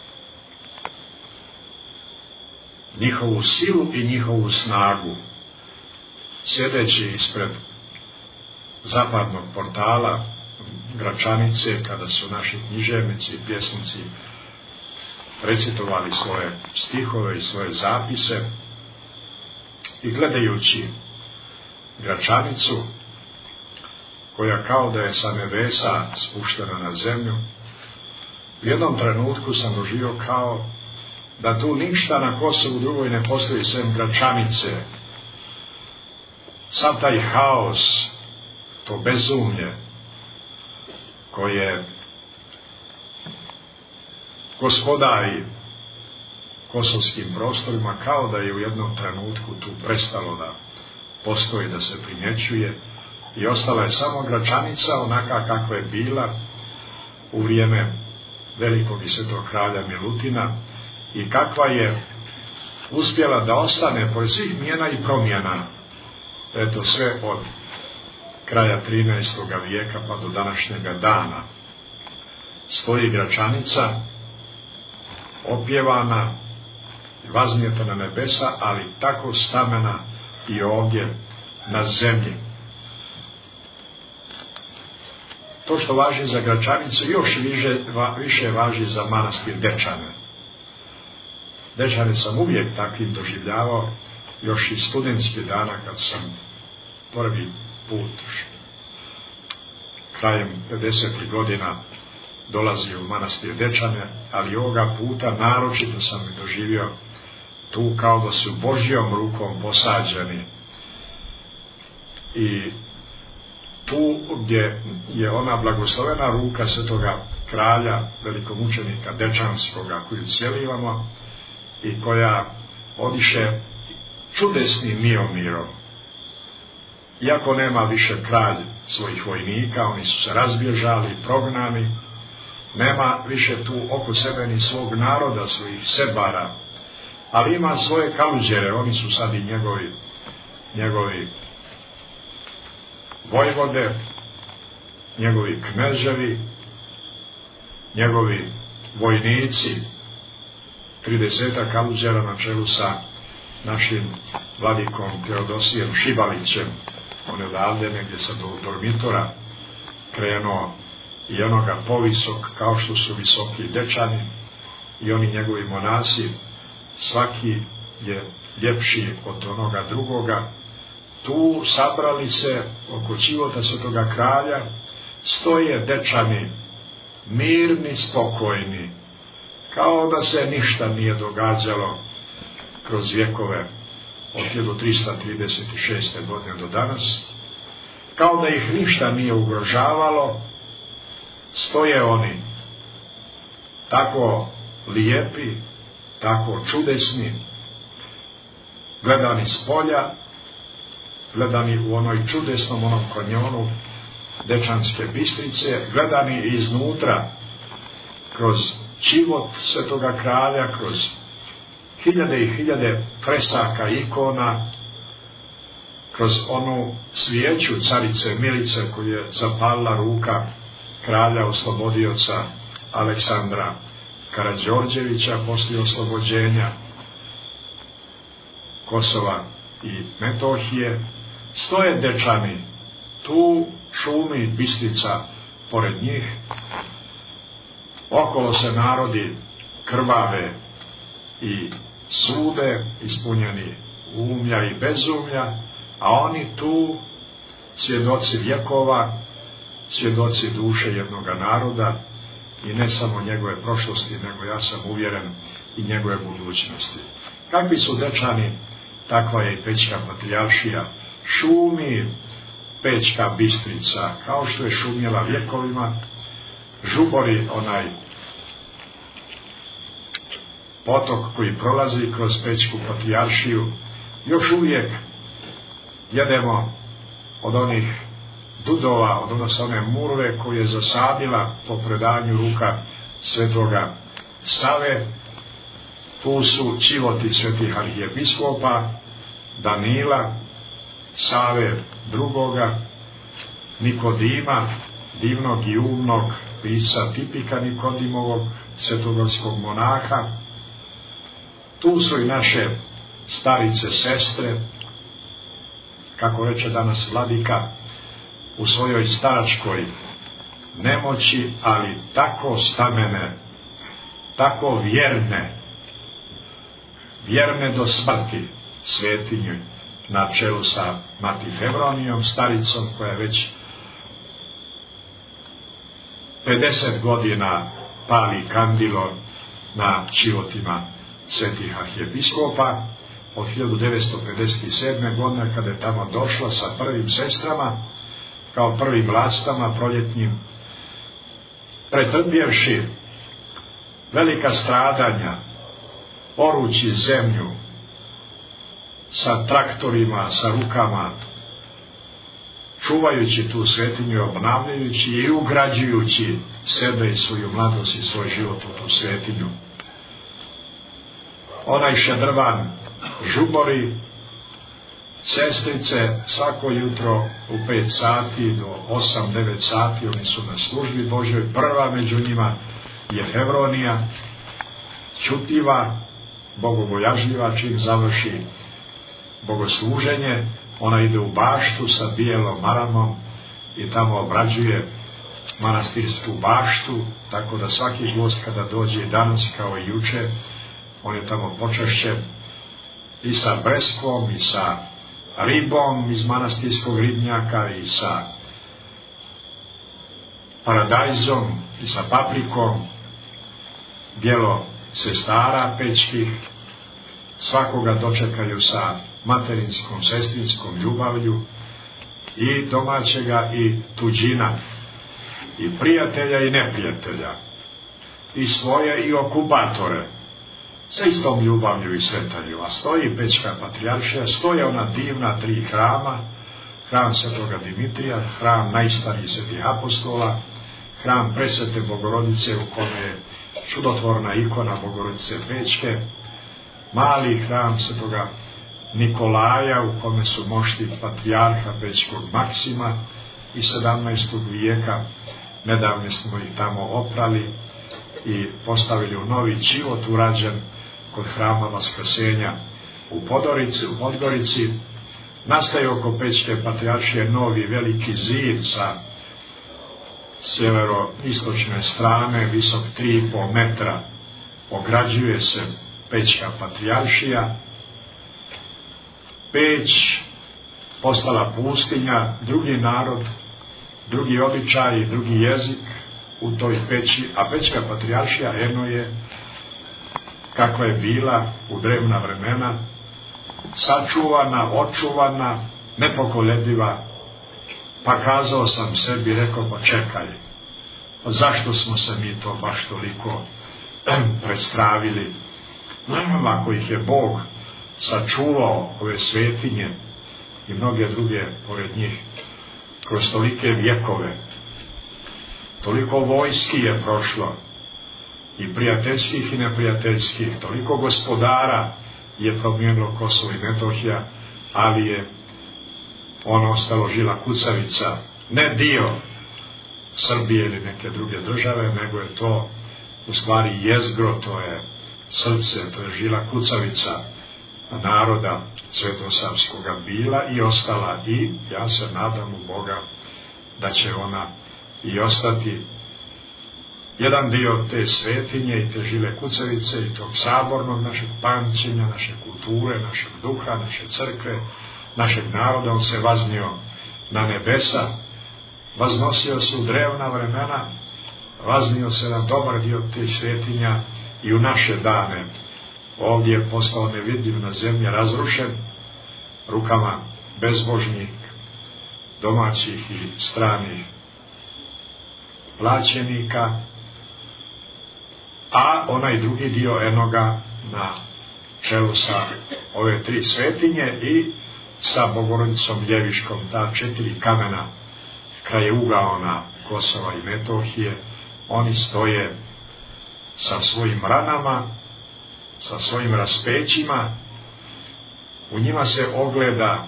njihovu silu i njihovu snagu. Sjedeći ispred zapadnog portala Gračanice, kada su naši književnici i pjesnici recitovali svoje stihove i svoje zapise, i gledajući Gračanicu, koja kao da je sa nebesa spuštena na zemlju, u jednom trenutku sam doživio kao da tu ništa na Kosovu drugoj ne postoji sem Gračanice. Sam taj haos, to bezumlje koje gospodari kosovskim prostorima, kao da je u jednom trenutku tu prestalo da postoji, da se primjećuje, i ostala je samo Gračanica onaka kakva je bila u vrijeme velikog i svetog kralja Milutina, i kakva je uspjela da ostane pored svih mijena i promjena, eto sve od kraja trinaestoga vijeka pa do današnjega dana. Stoji Gračanica, opjevana, vaznijeta na nebesa, ali tako stamena i ovdje na zemlji. To što važi za Gračanicu još više, više važi za manastir Dečane. Dečane sam uvijek takvim doživljavao, još i studentskih dana kad sam prvi put krajem pedesetih godina dolazio u manastir Dečane, ali ovoga puta naročito sam i doživio tu kao da su Božjom rukom posađeni, i tu gdje je ona blagoslovena ruka svetoga kralja, velikomučenika Dečanskoga, koju cijelivamo i koja odiše čudesnim miomirom. Iako nema više kralj svojih vojnika, oni su se razbježali, prognani, nema više tu oko sebe ni svog naroda, svojih sebara, ali ima svoje kaluđere, oni su sad i njegovi, njegovi vojvode, njegovi kneževi, njegovi vojnici, trideseta kaluđera na čelu sa našim vladikom Teodosijem Šibalićem. On je odavde negdje sa do dormitora krenuo i onoga povisok, kao što su visoki Dečani i oni njegovi monasi, svaki je ljepši od onoga drugoga. Tu sabrali se oko čivota svetoga kralja, stoje Dečani, mirni, spokojni, kao da se ništa nije događalo kroz vjekove od hiljadu trista trideset šeste. godine do danas, kao da ih ništa nije ugrožavalo, stoje oni tako lijepi, tako čudesni, gledani s polja, gledani u onoj čudesnom onom kanjonu Dečanske Bistrice, gledani iznutra kroz život Svetoga kralja, kroz hiljade i hiljade fresaka, ikona, kroz onu svijeću carice Milice koju je zapalila ruka kralja oslobodioca Aleksandra Karađorđevića poslije oslobođenja Kosova i Metohije. Stoje Dečani, tu šumi Bistrica pored njih, okolo se narodi krvave i sude, ispunjeni umlja i bezumlja, a oni tu, svjedoci vjekova, svjedoci duše jednoga naroda, i ne samo njegove prošlosti, nego ja sam uvjeren i njegove budućnosti. Kakvi su Dečani, takva je i Pećka patrijaršija. Šumi Pećka Bistrica, kao što je šumjela vjekovima, žubori onaj potok koji prolazi kroz Pećku patrijaršiju. Još uvijek jedemo od onih dudova, od odnosno one murve koje je zasadila po predanju ruka Svetoga Save. Tu su čivoti svetih arhijepiskopa Danila, Save drugoga, Nikodima, divnog i umnog pisca tipika Nikodimovog, svetogorskog monaha. Tu su i naše starice sestre, kako reče danas vladika, u svojoj staračkoj nemoći, ali tako stamene, tako vjerne, vjerne do smrti, svetinju na čelu sa Mati Fevronijom, staricom koja je već pedeset godina pali kandilo na čivotima svetih arhijepiskopa. Od hiljadu devetsto pedeset sedme. godine, kada je tamo došla sa prvim sestrama, kao prvim vlastama proljetnim, pretrpjevši velika stradanja, orući zemlju sa traktorima, sa rukama, čuvajući tu svetinju, obnavljajući i ugrađujući sebe i svoju mladost i svoj život u tu svetinju. Onaj šedrvan žubori, sestrice svako jutro u pet sati do osam devet sati, oni su na službi Božoj. Prva među njima je Fevronija, čutljiva, bogobojažljiva. Čim završi bogosluženje, ona ide u baštu sa bijelom maramom i tamo obrađuje manastirsku baštu, tako da svaki gost kada dođe i danas kao i juče, on je tamo počašćen i sa breskvom i sa ribom iz manastirskog ribnjaka i sa paradajzom i sa paprikom. Bijelo sestara pećkih svakoga dočekaju sa materinskom, sestrinskom ljubavlju, i domaćega i tuđina, i prijatelja i neprijatelja, i svoje i okupatore, sa istom ljubavlju i svetanju. A stoji Pećka patrijaršija, stoje ona divna tri hrama, hram Svetoga Dimitrija, hram najstariji svetih apostola, hram presvete Bogorodice u kome je čudotvorna ikona Bogorodice Pećke, mali hram Svetoga Nikolaja u kome su mošti patrijarha Pećkog Maksima iz sedamnaestog vijeka. Nedavno smo ih tamo oprali i postavili u novi čivot urađen kod hrama Vaskrsenja u Podorici, u Podgorici. Nastaje oko Pećke patrijaršije novi veliki zid sa sjeveroistočne strane, visok tri i pol metra. Ograđuje se Pećka patrijaršija. Peć postala pustinja, drugi narod, drugi običaj, drugi jezik u toj peći, a Pećka patrijaršija eno je kakva je bila u drevna vremena, sačuvana, očuvana, nepokolediva. Pa kazao sam sebi, rekao, pa čekaj, zašto smo se mi to baš toliko predstavili? Naravno, ako ih je Bog sačuvao, ove svetinje i mnoge druge pored njih, kroz tolike vjekove, toliko vojski je prošlo, i prijateljskih i neprijateljskih, toliko gospodara je promijenilo Kosovo i Metohija, ali je ono ostalo žila kucavica, ne dio Srbije ili neke druge države, nego je to u stvari jezgro, to je srce, to je žila kucavica naroda svetosavskoga bila i ostala, i ja se nadam u Boga da će ona i ostati jedan dio te svetinje i te žile kucavice i tog sabornog našeg pamćenja, naše kulture, našeg duha, naše crkve, našeg naroda. On se vaznio na nebesa, vaznosio se u drevna vremena, vaznio se na dobar dio te svetinja i u naše dane. Ovdje je postao nevidljiv na zemlji, razrušen rukama bezbožnih, domaćih i stranih plaćenika, a onaj drugi dio enoga na čelu sa ove tri svetinje i sa Bogorodicom Ljeviškom, ta četiri kamena krajeugaona Kosova i Metohije. Oni stoje sa svojim ranama, sa svojim raspećima, u njima se ogleda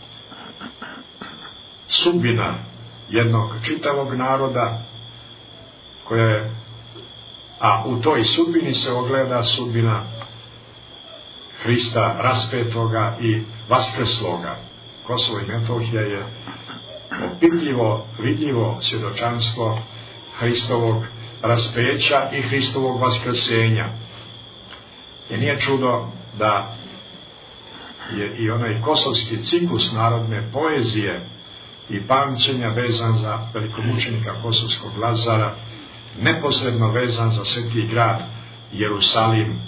sudbina jednog čitavog naroda, koja je, a u toj sudbini se ogleda sudbina Hrista raspetoga i vaskrsloga. Kosovo i Metohija je opipljivo, vidljivo svjedočanstvo Hristovog raspeća i Hristovog vaskrsenja. I nije čudo da je i onaj kosovski ciklus narodne poezije i pamćenja vezan za velikomučenika kosovskog Lazara, neposredno vezan za sveti grad Jerusalim,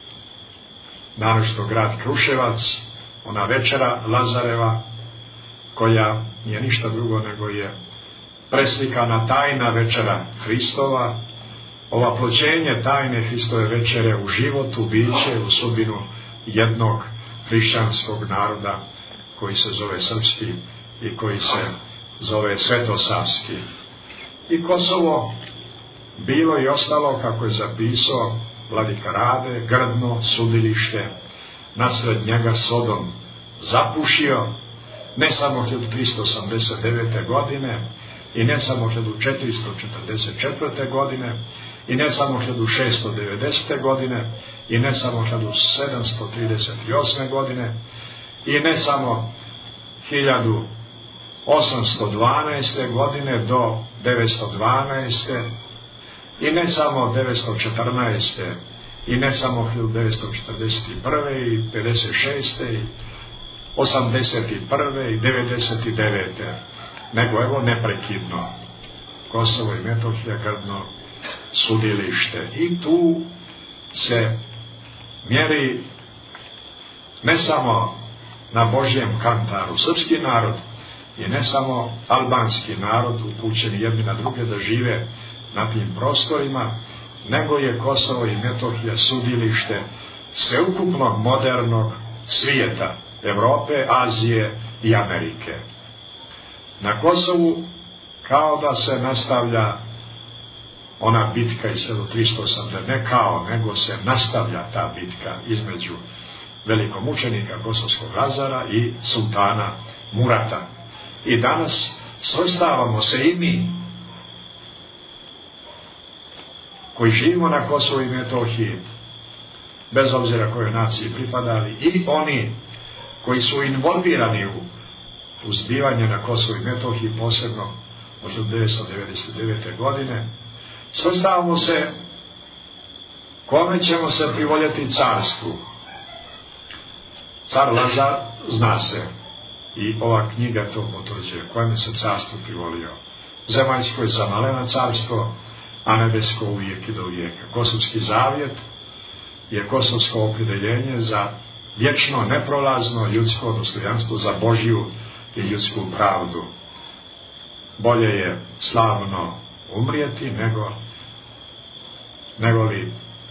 naročito grad Kruševac, ona večera Lazareva, koja nije ništa drugo nego je preslikana tajna večera Hristova, ova ploćenje tajne Hristove večere u životu, biće, u sudbinu jednog hrišćanskog naroda koji se zove srpski i koji se zove svetosavski. I Kosovo bilo i ostalo, kako je zapisao vladika Rade, grdno sudilište, nasred njega Sodom zapušio, ne samo hiljadu tristo osamdeset devete. godine i ne samo hiljadu četiristo četrdeset četvrte. godine i ne samo hiljadu šessto devedesete. godine i ne samo hiljadu sedamsto trideset osme. godine i ne samo hiljadu osamsto dvanaeste. godine do devetsto dvanaeste. i ne samo devetsto četrnaeste. i ne samo hiljadu devetsto četrdeset prve. i pedeset šeste. i osamdeset prve. i devedeset devete. nego evo neprekidno Kosovo i Metohija, grdno sudilište. I tu se mjeri ne samo na Božjem kantaru srpski narod i ne samo albanski narod upućeni jedni na druge da žive na tim prostorima, nego je Kosovo i Metohija sudilište sveukupnog modernog svijeta, Evrope, Azije i Amerike. Na Kosovu kao da se nastavlja ona bitka iz hiljadu tristo osamdeset, ne kao, nego se nastavlja ta bitka između velikomučenika kosovskog Lazara i sultana Murata. I danas svojstavamo se i mi koji živimo na Kosovu i Metohiji, bez obzira kojoj naciji pripadali, i oni koji su involvirani u, u zbivanje na Kosovu i Metohiji, posebno od hiljadu devetsto devedeset devete. godine, svojstavamo se kome ćemo se privoljeti carstvu. Car Lazar zna se, i ova knjiga to potvrđuje, kojem se carstvu privolio. Zemaljsko je zamaleno carstvo, a nebesko uvijek i do vijeka. Kosovski zavjet je kosovsko opredjeljenje za vječno, neprolazno ljudsko dostojanstvo, za Božju i ljudsku pravdu. Bolje je slavno umrijeti nego, nego li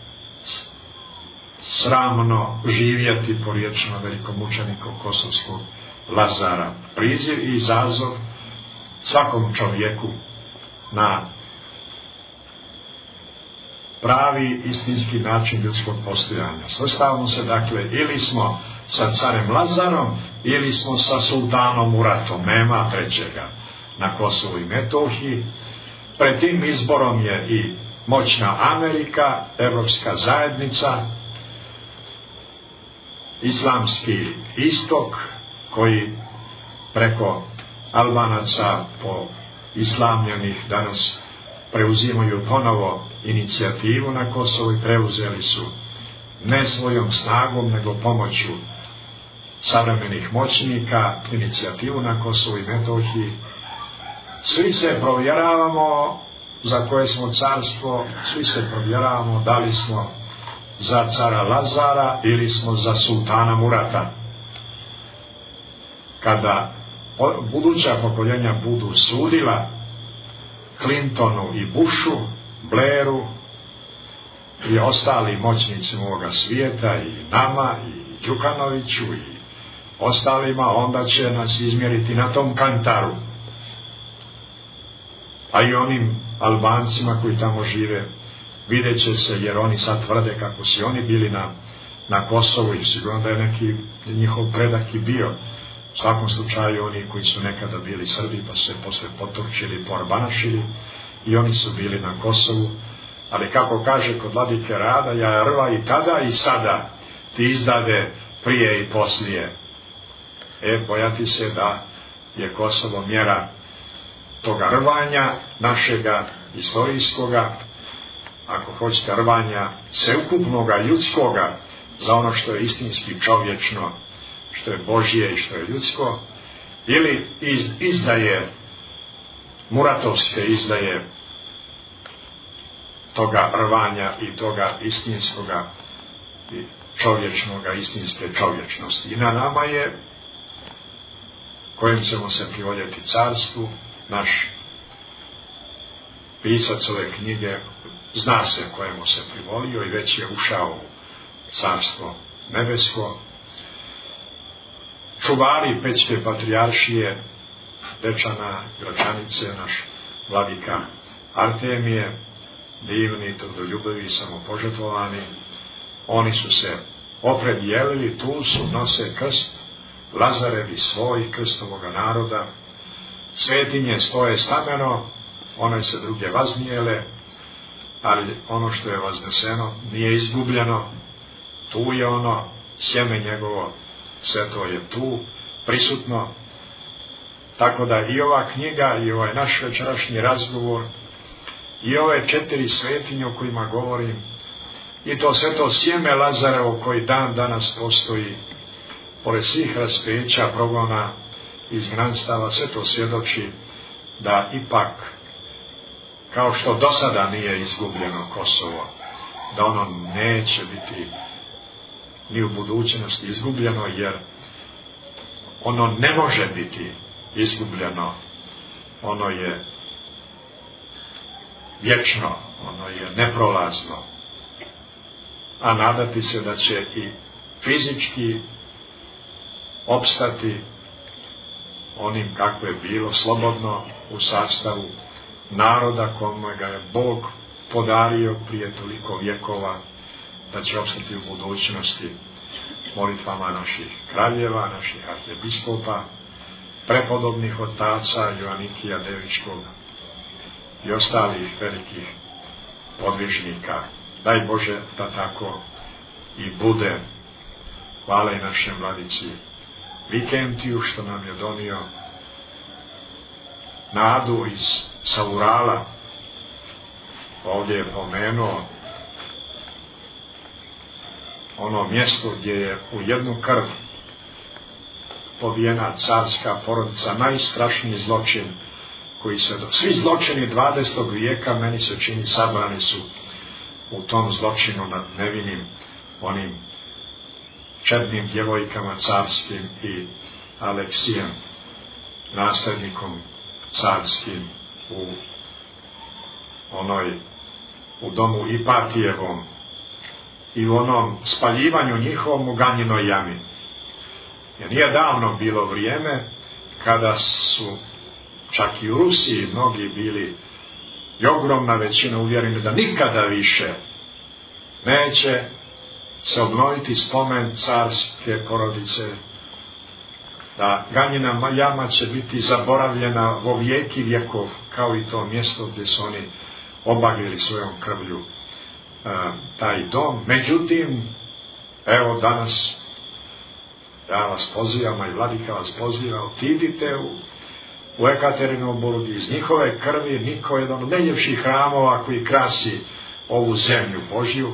sramno živjeti, po riječima velikomučenika kosovskog Lazara. Priziv i izazov svakom čovjeku na pravi istinski način ljudskog postojanja. Svrstavamo se, dakle, ili smo sa carem Lazarom, ili smo sa sultanom Muratom, nema trećega na Kosovu i Metohiji. Pred tim izborom je i moćna Amerika, Evropska zajednica, islamski istok, koji preko Albanaca po islamljenih danas preuzimaju ponovo inicijativu na Kosovu i preuzeli su ne svojom snagom nego pomoću savremenih moćnika inicijativu na Kosovu i Metohiji. Svi se provjeravamo za koje smo carstvo, svi se provjeravamo da li smo za cara Lazara ili smo za sultana Murata. Kada buduća pokoljenja budu sudila Clintonu i Bushu, Blairu i ostali moćnicima ovoga svijeta, i nama, i Đukanoviću, i ostalima, onda će nas izmjeriti na tom kantaru. A i onim Albancima koji tamo žive vidjet će se, jer oni sad tvrde kako su oni bili na, na Kosovu, i sigurno da je neki njihov predak i bio. U svakom slučaju oni koji su nekada bili Srbi pa su se posle poturčili, porbanašili, i oni su bili na Kosovu. Ali kako kaže kod vladike Rada, ja rva i tada i sada, ti izdade prije i poslije. E, bojati se da je Kosovo mjera toga rvanja našega istorijskoga, ako hoćete rvanja sveukupnoga ljudskoga za ono što je istinski čovječno, što je Božje i što je ljudsko, ili iz, izdaje, muratovske izdaje toga rvanja i toga istinskoga i čovječnoga, istinske čovječnosti. I na nama je, kojem ćemo se privoljeti carstvu, naš pisac ove knjige zna se kojemu se privolio i već je ušao u carstvo nebesko. Čuvari Pećke patrijaršije, Dečana, Gračanice, naš vladika Artemije, divni, trudoljubivi, samopožrtvovani, oni su se opredjelili, tu su, nose krst, Lazarevi svoj, krst ovoga naroda, svetinje stoje stameno, one se druge vaznijele, ali ono što je vazneseno nije izgubljeno, tu je ono, sjeme njegovo, sve to je tu, prisutno. Tako da i ova knjiga, i ovaj naš večerašnji razgovor, i ove četiri svetinje o kojima govorim, i to sve to sjeme Lazarevo koji dan danas postoji, pored svih raspeća, progona, izgnanstava, sve to svjedoči da ipak, kao što do sada nije izgubljeno Kosovo, da ono neće biti ni u budućnosti izgubljeno, jer ono ne može biti izgubljeno, ono je vječno, ono je neprolazno, a nadati se da će i fizički opstati onim kako je bilo slobodno u sastavu naroda kome ga je Bog podario prije toliko vjekova, da će opstati u budućnosti molitvama naših kraljeva, naših arhijepiskopa, prepodobnih otaca Joanikija Devičkog i ostalih velikih podvižnika. Daj Bože da tako i bude. Hvala i našem vladici Vikentiju što nam je donio nadu iz Saurala. Ovdje je pomenuo ono mjesto gdje je u jednu krv pobijena carska porodica, najstrašniji zločin koji se, svi zločini dvadesetog vijeka, meni se čini, sabrani su u tom zločinu nad nevinim onim čednim djevojkama carskim i Aleksijem, nasljednikom carskim u onoj, u domu Ipatijevom i u onom spaljivanju njihovom u Ganjinoj jami. Jer nije davno bilo vrijeme kada su čak i u Rusiji mnogi bili i ogromna većina uvjereni da nikada više neće se obnoviti spomen carske porodice, da Ganjina jama će biti zaboravljena vo vijeki vjekov, kao i to mjesto gdje su oni obagljili svojom krvlju a, taj dom. Međutim, evo danas ja vas pozivam, a i vladika vas poziva, otidite u, u Ekaterinobolu, iz njihove krvi niko jedan od najljepših hramova koji krasi ovu zemlju Božju,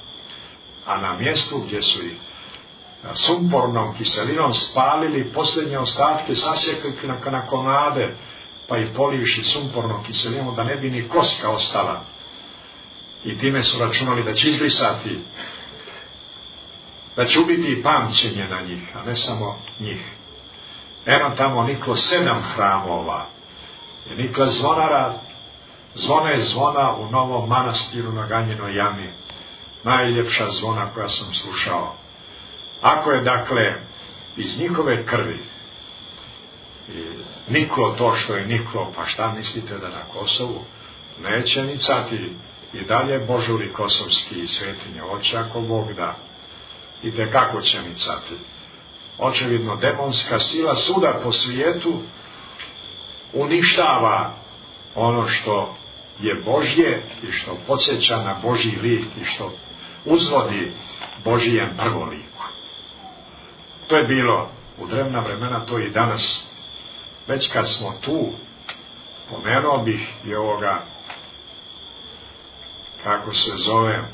a na mjestu gdje su ih sumpornom kiselinom spalili, posljednje ostatke sasjekli na, na komade, pa ih polivši sumpornom kiselinom da ne bi ni koska ostala. I time su računali da će izbrisati, da će ubiti pamćenje na njih, a ne samo njih. Eno tamo niklo sedam hramova. Je nikla zvonara, zvona je zvona u Novom Manastiru na Ganjinoj jami. Najljepša zvona koja sam slušao. Ako je dakle iz njihove krvi i niklo to što je niklo, pa šta mislite da na Kosovu neće nicati i dalje božuri kosovski i svetinje, oće ako Bog da, i te kako će nicati. Očevidno demonska sila svuda po svijetu uništava ono što je Božje i što podsjeća na Božji lik i što uzvodi Božijem prvoliku. To je bilo u drevna vremena, to i danas. Već kad smo tu, pomenuo bih i ovoga, kako se zove,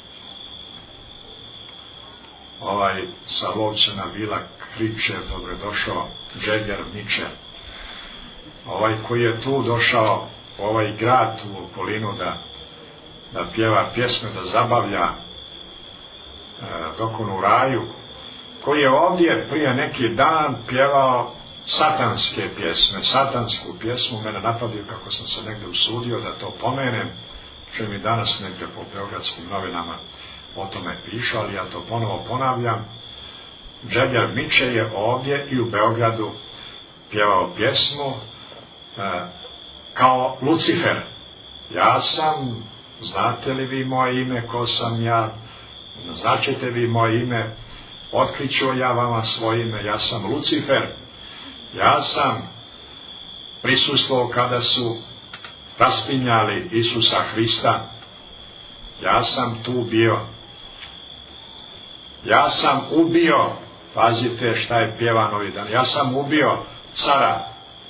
ovaj sa Lovćena Vila Kričev, dobro je došao Džeger Mičer, ovaj koji je tu došao, ovaj grad u okolinu da, da pjeva pjesme, da zabavlja e, dok on u raju, koji je ovdje prije neki dan pjevao satanske pjesme, satansku pjesmu. Mene napadio kako sam se negdje usudio da to pomenem, što mi danas negdje po beogradskim novinama o tome pišu, ali ja to ponovo ponavljam. Džeger Miče je ovdje i u Beogradu pjevao pjesmu e, kao Lucifer. Ja sam, znate li vi moje ime, ko sam ja, značite vi moje ime, otkriću ja vama svoje ime, ja sam Lucifer. Ja sam prisustvovao kada su raspinjali Isusa Hrista. Ja sam tu bio. Ja sam ubio, pazite šta je pjevan ovih dan, ja sam ubio cara.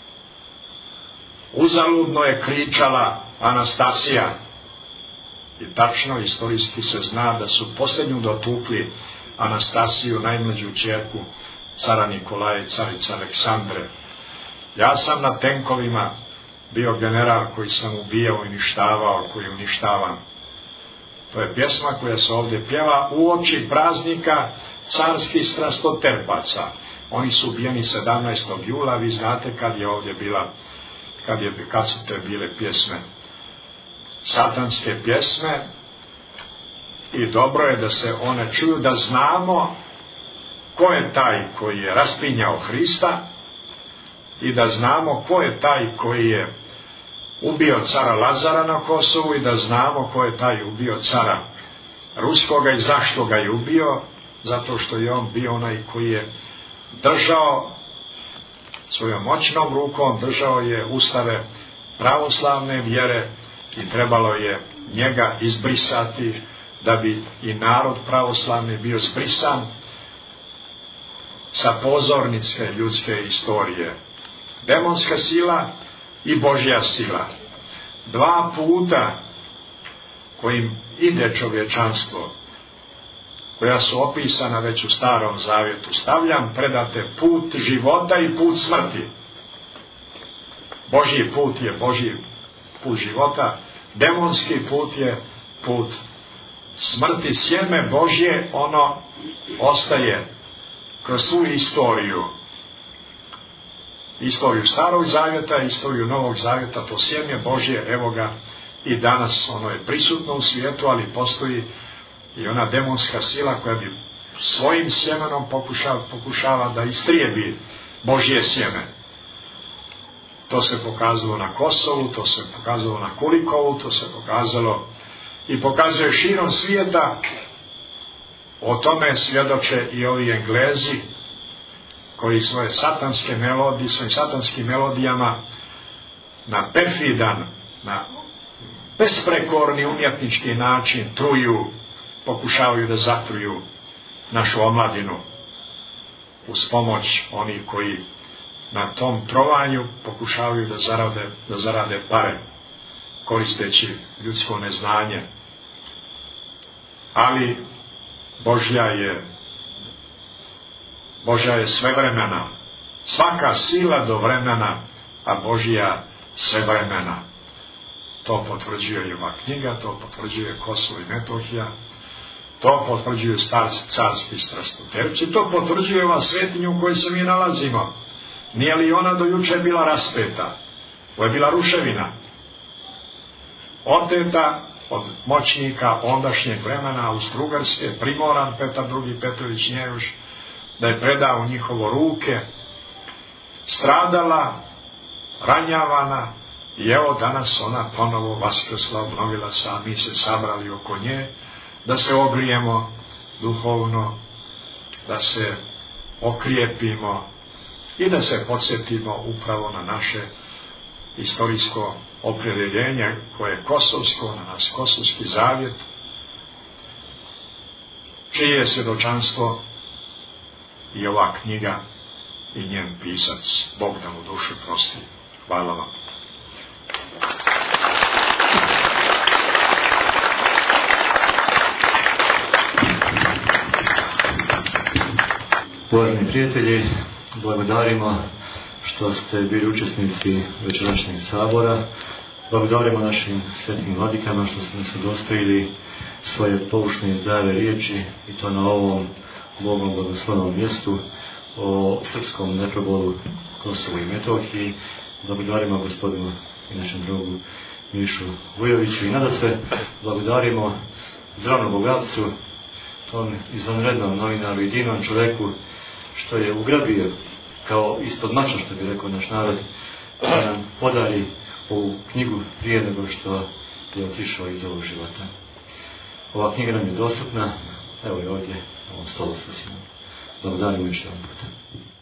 Uzaludno je kričala Anastasija. I tačno, istorijski se zna da su posljednju dotukli Anastasiju, najmlađu ćerku cara Nikolaja i carice Aleksandre. Ja sam na tenkovima bio general koji sam ubijao i uništavao, koji uništavam. To je pjesma koja se ovdje pjeva uoči praznika carskih strastoterpaca. Oni su ubijeni sedamnaestog jula, vi znate kad je ovdje bila, kad, je, kad su te bile pjesme, satanske pjesme, i dobro je da se one čuju, da znamo ko je taj koji je raspinjao Hrista i da znamo ko je taj koji je ubio cara Lazara na Kosovu i da znamo ko je taj ubio cara Ruskoga i zašto ga je ubio, zato što je on bio onaj koji je držao svojom moćnom rukom, držao je ustave pravoslavne vjere i trebalo je njega izbrisati da bi i narod pravoslavni bio zbrisan sa pozornice ljudske istorije. Demonska sila i Božja sila. Dva puta kojim ide čovječanstvo, koja su opisana već u Starom Zavjetu, stavljam predate put života i put smrti. Božji put je Božji put života, demonski put je put smrti sjeme Božje, ono ostaje kroz svu istoriju. Istoriju Starog Zavjeta, istoriju Novog Zavjeta, to sjeme Božje, evo ga i danas, ono je prisutno u svijetu, ali postoji i ona demonska sila koja bi svojim sjemenom pokušava, pokušava da istrijebi Božje sjeme. To se pokazalo na Kosovu, to se pokazalo na Kulikovu, to se pokazalo i pokazuje širom svijeta. O tome svjedoče i ovi Englezi koji svoje satanske melodije, svojim satanskim melodijama na perfidan, na besprekorni umjetnički način truju, pokušavaju da zatruju našu omladinu uz pomoć onih koji na tom trovanju pokušavaju da zarade, da zarade pare, koristeći ljudsko neznanje. Ali Božja je Božja je svevremena. Svaka sila do vremena, a Božja svevremena. To potvrđuje i ova knjiga, to potvrđuje Kosovo i Metohija, to potvrđuju carski strastoterci, to potvrđuje ova svetinja u kojoj se mi nalazimo. Nije li ona do juče bila raspeta? Ovo je bila ruševina. Oteta od moćnika ondašnjeg vremena Austrougarske, primoran Petar drugi Petrović Njegoš da je predao u njihovo ruke, stradala, ranjavana, i evo danas ona ponovo vaskrsla, obnovila se, a mi se sabrali oko nje da se ogrijemo duhovno, da se okrijepimo i da se podsjetimo upravo na naše istorijsko opredjeljenje koje je kosovsko, na naš kosovski zavjet, čije je svjedočanstvo i ova knjiga i njen pisac. Bog da mu dušu prosti. Hvala vam. Uvaženi prijatelji, благодарimo što ste bili učesnici večerašnjeg sabora. Благодарimo našim svetim vladikama što su nas udostojili svoje poučne i zdrave riječi, i to na ovom Bogom blagoslovnom mjestu o srpskom neprobolu Kosovu i Metohiji. Благодарimo gospodinu i našem drugu Mišu Vujoviću i nada se благодарimo zdravnom bogatstvu, tom izvanrednom novinaru i divnom čovjeku što je ugrabio kao ispod mača, što bi rekao naš narod, da nam podari ovu knjigu prije nego što je otišao iz ovog života. Ova knjiga nam je dostupna, evo je ovdje na ovom stolu sa svima. Благодарimo još jedan puta.